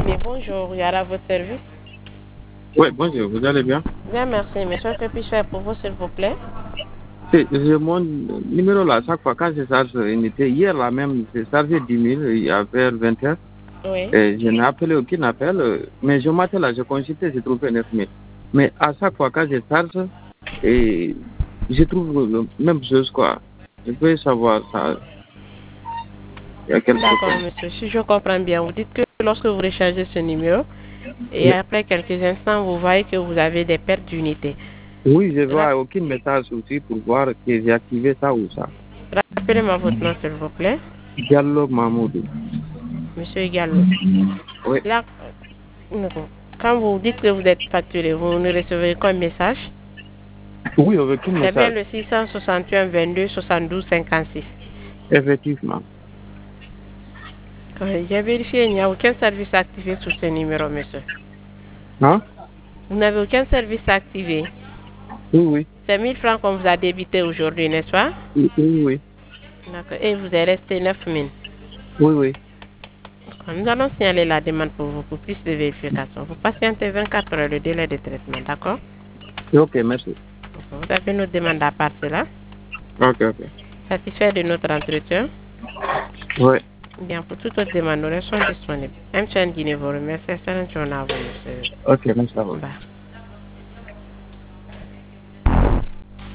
Guinée. Bonjour, Yara, votre service. Oui, bonjour, vous allez bien? Bien, merci. Monsieur, que puis-je faire pour vous, s'il vous plaît? J'ai mon numéro là, chaque fois quand je charge unité, hier là même, j'ai chargé 10 000 vers 20 heures. Oui. Et je n'ai appelé aucun appel, mais je matin là, j'ai consulté, j'ai trouvé 9 000. Mais à chaque fois quand je charge, et je trouve la même chose quoi. Je peux savoir ça. Il y a quelque D'accord, chose. monsieur. Si je comprends bien, vous dites que lorsque vous rechargez ce numéro, et après quelques instants, vous voyez que vous avez des pertes d'unité. Oui, je vois aucun message aussi pour voir que j'ai activé ça ou ça. Rappelez-moi votre nom, s'il vous plaît. Diallo Mahmoud. Monsieur Gallo. Oui. Là, quand vous dites que vous êtes facturé, vous ne recevez qu'un message. Oui, avec un C'est bien message. le 661 22 72 56. Effectivement. J'ai vérifié, il n'y a aucun service activé sur ce numéro, monsieur. Hein? Vous n'avez aucun service activé. Oui, oui. C'est 1000 francs qu'on vous a débité aujourd'hui, n'est-ce pas? Oui, oui. D'accord. Et vous est resté 9000. Oui, oui. Nous allons signaler la demande pour vous pour plus de vérification. Vous patientez 24 heures le délai de traitement, d'accord? Ok, merci. Vous avez notre demande à part cela? Ok, ok. Satisfait de notre entretien? Oui. Bien, pour toute autre demande, nous restons disponibles. M. Guinée vous remercie. Excellente journée à vous, monsieur. Ok, merci à vous. Bye.